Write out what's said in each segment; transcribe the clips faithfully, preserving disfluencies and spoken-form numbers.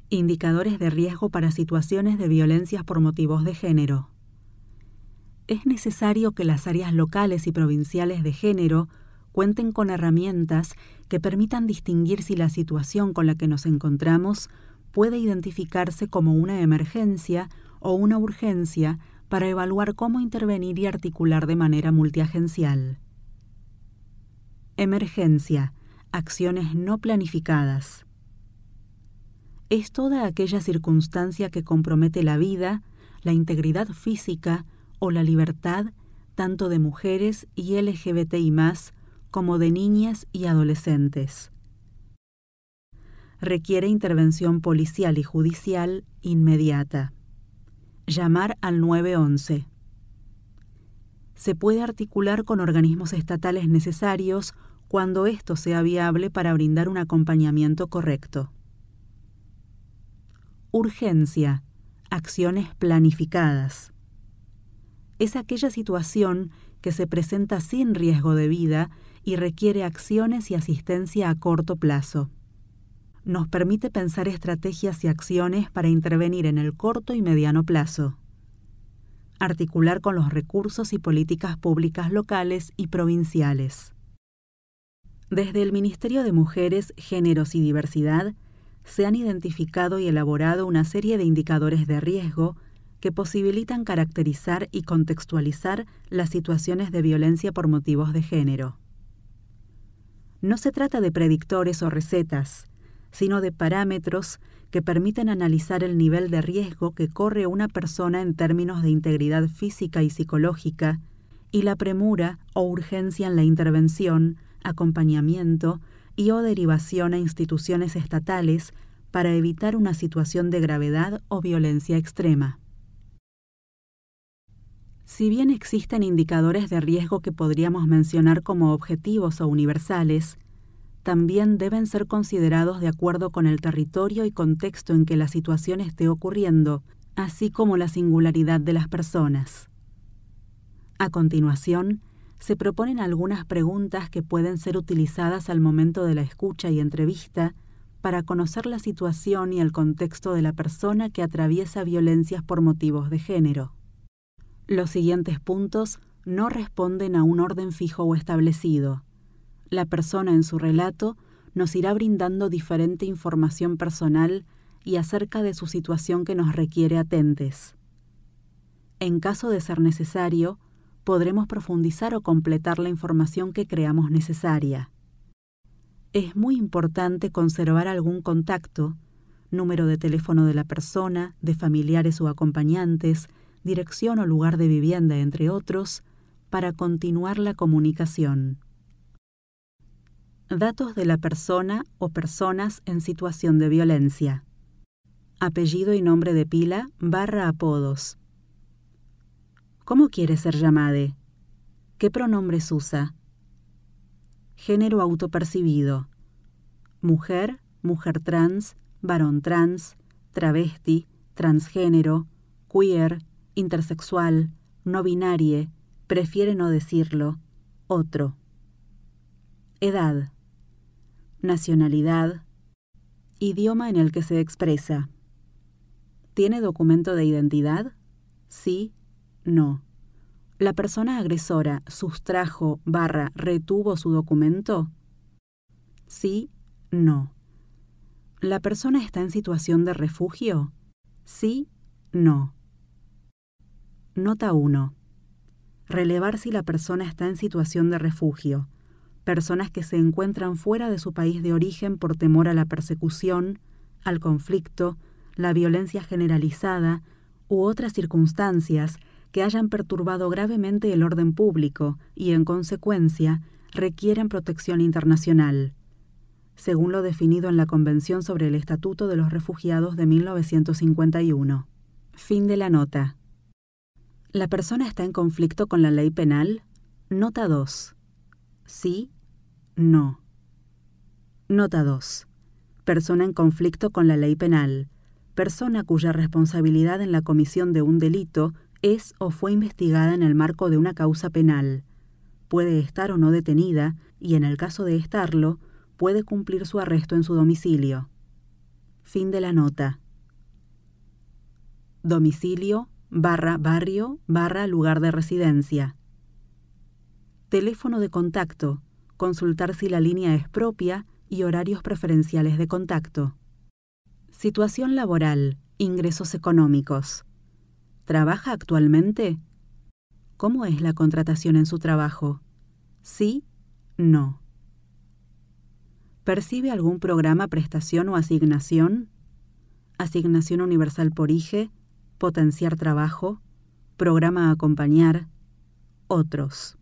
Indicadores de riesgo para situaciones de violencias por motivos de género. Es necesario que las áreas locales y provinciales de género cuenten con herramientas que permitan distinguir si la situación con la que nos encontramos puede identificarse como una emergencia o una urgencia para evaluar cómo intervenir y articular de manera multiagencial. Emergencia. Acciones no planificadas. Es toda aquella circunstancia que compromete la vida, la integridad física o la libertad tanto de mujeres y L G B T I más, como de niñas y adolescentes. Requiere intervención policial y judicial inmediata. Llamar al nueve once. Se puede articular con organismos estatales necesarios cuando esto sea viable para brindar un acompañamiento correcto. Urgencia. Acciones planificadas. Es aquella situación que se presenta sin riesgo de vida y requiere acciones y asistencia a corto plazo. Nos permite pensar estrategias y acciones para intervenir en el corto y mediano plazo. Articular con los recursos y políticas públicas locales y provinciales. Desde el Ministerio de Mujeres, Géneros y Diversidad, se han identificado y elaborado una serie de indicadores de riesgo que posibilitan caracterizar y contextualizar las situaciones de violencia por motivos de género. No se trata de predictores o recetas, sino de parámetros que permiten analizar el nivel de riesgo que corre una persona en términos de integridad física y psicológica y la premura o urgencia en la intervención, acompañamiento y o derivación a instituciones estatales para evitar una situación de gravedad o violencia extrema. Si bien existen indicadores de riesgo que podríamos mencionar como objetivos o universales, también deben ser considerados de acuerdo con el territorio y contexto en que la situación esté ocurriendo, así como la singularidad de las personas. A continuación, se proponen algunas preguntas que pueden ser utilizadas al momento de la escucha y entrevista para conocer la situación y el contexto de la persona que atraviesa violencias por motivos de género. Los siguientes puntos no responden a un orden fijo o establecido. La persona en su relato nos irá brindando diferente información personal y acerca de su situación que nos requiere atentes. En caso de ser necesario, podremos profundizar o completar la información que creamos necesaria. Es muy importante conservar algún contacto, número de teléfono de la persona, de familiares o acompañantes, dirección o lugar de vivienda, entre otros, para continuar la comunicación. Datos de la persona o personas en situación de violencia. Apellido y nombre de pila barra apodos. ¿Cómo quiere ser llamada? ¿Qué pronombres usa? Género autopercibido. Mujer, mujer trans, varón trans, travesti, transgénero, queer, intersexual, no binarie, prefiere no decirlo, otro. Edad. Nacionalidad. Idioma en el que se expresa. ¿Tiene documento de identidad? Sí. No. ¿La persona agresora sustrajo barra retuvo su documento? Sí, no. ¿La persona está en situación de refugio? Sí, no. Nota uno. Relevar si la persona está en situación de refugio. Personas que se encuentran fuera de su país de origen por temor a la persecución, al conflicto, la violencia generalizada u otras circunstancias que hayan perturbado gravemente el orden público y, en consecuencia, requieren protección internacional, según lo definido en la Convención sobre el Estatuto de los Refugiados de mil novecientos cincuenta y uno. Fin de la nota. ¿La persona está en conflicto con la ley penal? Nota dos. Sí, no. Nota dos. Persona en conflicto con la ley penal. Persona cuya responsabilidad en la comisión de un delito es o fue investigada en el marco de una causa penal. Puede estar o no detenida y, en el caso de estarlo, puede cumplir su arresto en su domicilio. Fin de la nota. Domicilio, barra barrio, barra lugar de residencia. Teléfono de contacto. Consultar si la línea es propia y horarios preferenciales de contacto. Situación laboral. Ingresos económicos. ¿Trabaja actualmente? ¿Cómo es la contratación en su trabajo? Sí, no. ¿Percibe algún programa, prestación o asignación? Asignación universal por I G E, potenciar trabajo, programa a acompañar, otros.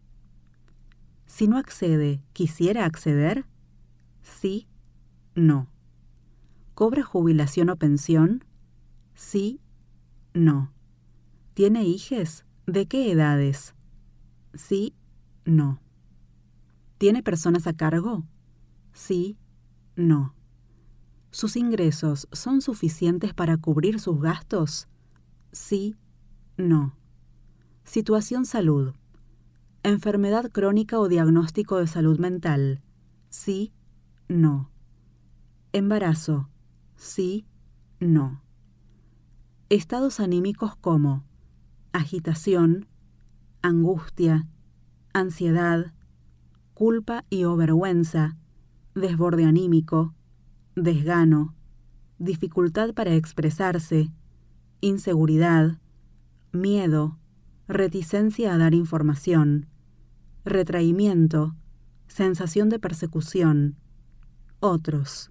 Si no accede, ¿quisiera acceder? Sí, no. ¿Cobra jubilación o pensión? Sí, no. ¿Tiene hijes? ¿De qué edades? Sí, no. ¿Tiene personas a cargo? Sí, no. ¿Sus ingresos son suficientes para cubrir sus gastos? Sí, no. Situación salud. Enfermedad crónica o diagnóstico de salud mental. Sí, no. Embarazo. Sí, no. Estados anímicos como agitación, angustia, ansiedad, culpa y o vergüenza, desborde anímico, desgano, dificultad para expresarse, inseguridad, miedo, reticencia a dar información, retraimiento, sensación de persecución, otros.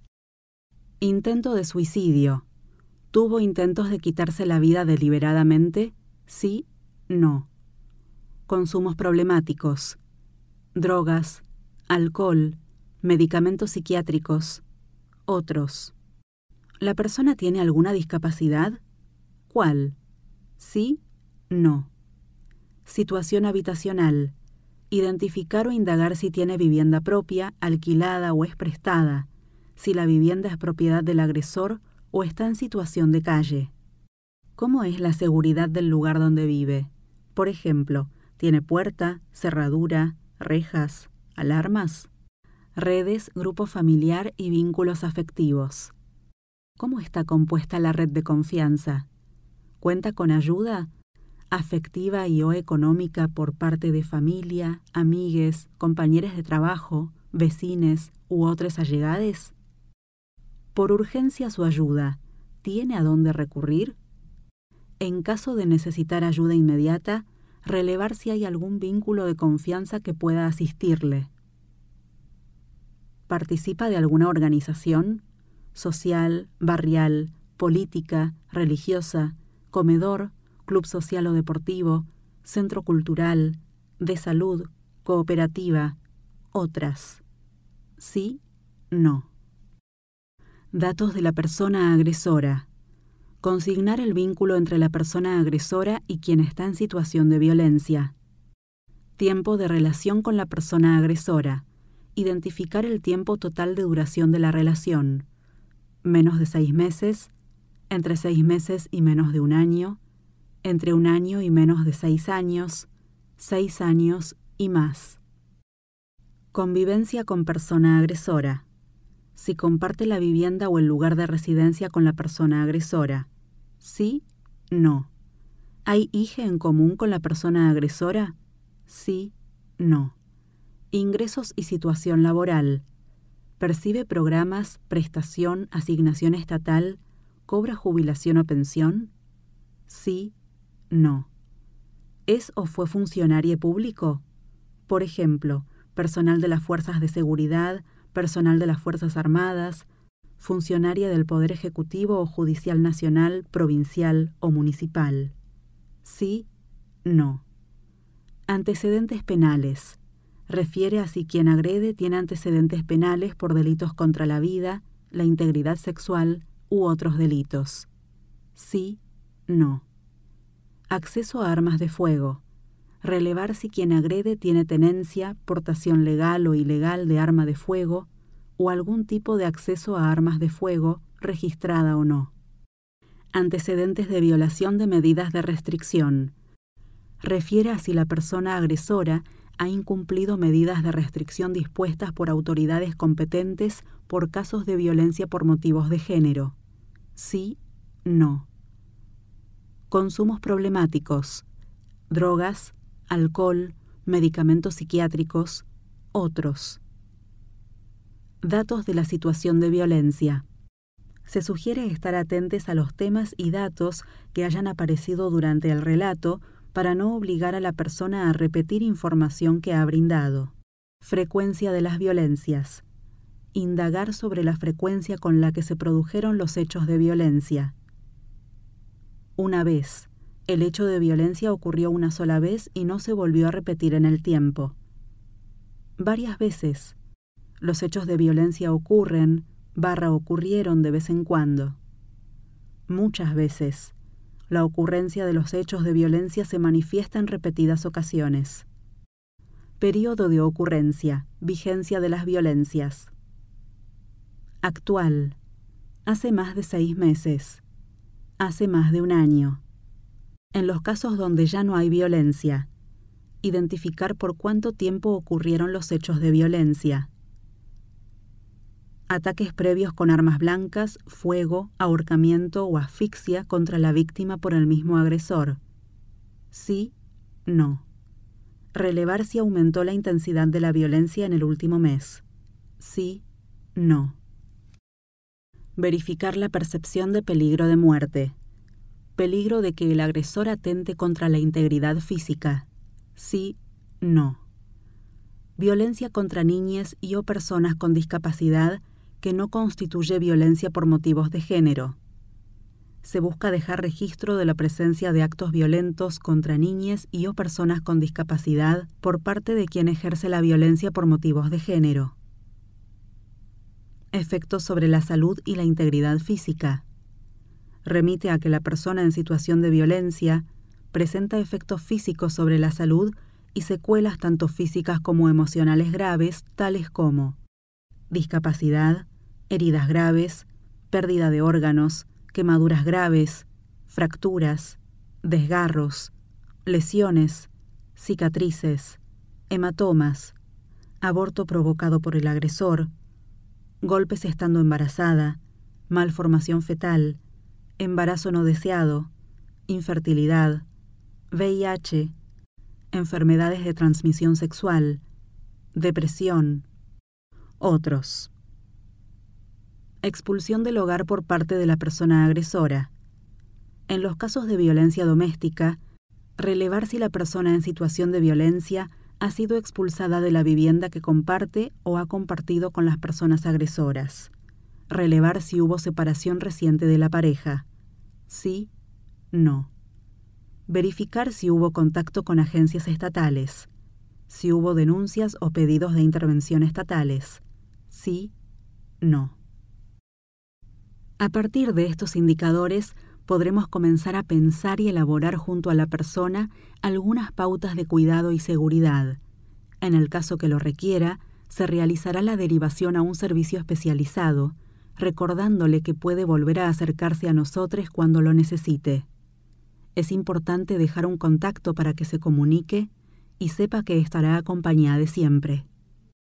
Intento de suicidio. ¿Tuvo intentos de quitarse la vida deliberadamente? Sí, no. Consumos problemáticos. Drogas, alcohol, medicamentos psiquiátricos, otros. ¿La persona tiene alguna discapacidad? ¿Cuál? Sí, no. Situación habitacional. Identificar o indagar si tiene vivienda propia, alquilada o es prestada, si la vivienda es propiedad del agresor o está en situación de calle. ¿Cómo es la seguridad del lugar donde vive? Por ejemplo, ¿tiene puerta, cerradura, rejas, alarmas? Redes, grupo familiar y vínculos afectivos. ¿Cómo está compuesta la red de confianza? ¿Cuenta con ayuda afectiva y o económica por parte de familia, amigues, compañeros de trabajo, vecines u otros allegades? Por urgencia su ayuda, ¿tiene a dónde recurrir? En caso de necesitar ayuda inmediata, relevar si hay algún vínculo de confianza que pueda asistirle. ¿Participa de alguna organización? Social, barrial, política, religiosa, comedor, club social o deportivo, centro cultural, de salud, cooperativa, otras. Sí, no. Datos de la persona agresora. Consignar el vínculo entre la persona agresora y quien está en situación de violencia. Tiempo de relación con la persona agresora. Identificar el tiempo total de duración de la relación. Menos de seis meses, entre seis meses y menos de un año, entre un año y menos de seis años, seis años y más. Convivencia con persona agresora. Si comparte la vivienda o el lugar de residencia con la persona agresora. Sí, no. ¿Hay I G E en común con la persona agresora? Sí, no. Ingresos y situación laboral. ¿Percibe programas, prestación, asignación estatal, cobra jubilación o pensión? Sí, no. ¿Es o fue funcionario público? Por ejemplo, personal de las fuerzas de seguridad, personal de las Fuerzas Armadas, funcionaria del Poder Ejecutivo o Judicial Nacional, provincial o municipal. Sí, no. Antecedentes penales. Refiere a si quien agrede tiene antecedentes penales por delitos contra la vida, la integridad sexual u otros delitos. Sí, no. Acceso a armas de fuego. Relevar si quien agrede tiene tenencia, portación legal o ilegal de arma de fuego o algún tipo de acceso a armas de fuego, registrada o no. Antecedentes de violación de medidas de restricción. Refiere a si la persona agresora ha incumplido medidas de restricción dispuestas por autoridades competentes por casos de violencia por motivos de género. Sí, no. Consumos problemáticos: drogas, alcohol, medicamentos psiquiátricos, otros. Datos de la situación de violencia. Se sugiere estar atentos a los temas y datos que hayan aparecido durante el relato para no obligar a la persona a repetir información que ha brindado. Frecuencia de las violencias. Indagar sobre la frecuencia con la que se produjeron los hechos de violencia. Una vez. El hecho de violencia ocurrió una sola vez y no se volvió a repetir en el tiempo. Varias veces. Los hechos de violencia ocurren, barra ocurrieron de vez en cuando. Muchas veces. La ocurrencia de los hechos de violencia se manifiesta en repetidas ocasiones. Período de ocurrencia, vigencia de las violencias. Actual. Hace más de seis meses. Hace más de un año. En los casos donde ya no hay violencia, identificar por cuánto tiempo ocurrieron los hechos de violencia. Ataques previos con armas blancas, fuego, ahorcamiento o asfixia contra la víctima por el mismo agresor. Sí, no. Relevar si aumentó la intensidad de la violencia en el último mes. Sí, no. Verificar la percepción de peligro de muerte. Peligro de que el agresor atente contra la integridad física. Sí, no. Violencia contra niñas y o personas con discapacidad que no constituye violencia por motivos de género. Se busca dejar registro de la presencia de actos violentos contra niñas y o personas con discapacidad por parte de quien ejerce la violencia por motivos de género. Efectos sobre la salud y la integridad física. Remite a que la persona en situación de violencia presenta efectos físicos sobre la salud y secuelas tanto físicas como emocionales graves, tales como discapacidad, heridas graves, pérdida de órganos, quemaduras graves, fracturas, desgarros, lesiones, cicatrices, hematomas, aborto provocado por el agresor, golpes estando embarazada, malformación fetal, embarazo no deseado, infertilidad, V I H, enfermedades de transmisión sexual, depresión, otros. Expulsión del hogar por parte de la persona agresora. En los casos de violencia doméstica, relevar si la persona en situación de violencia ha sido expulsada de la vivienda que comparte o ha compartido con las personas agresoras. Relevar si hubo separación reciente de la pareja. Sí, no. Verificar si hubo contacto con agencias estatales. Si hubo denuncias o pedidos de intervención estatales. Sí, no. A partir de estos indicadores, podremos comenzar a pensar y elaborar junto a la persona algunas pautas de cuidado y seguridad. En el caso que lo requiera, se realizará la derivación a un servicio especializado, recordándole que puede volver a acercarse a nosotros cuando lo necesite. Es importante dejar un contacto para que se comunique y sepa que estará acompañada siempre.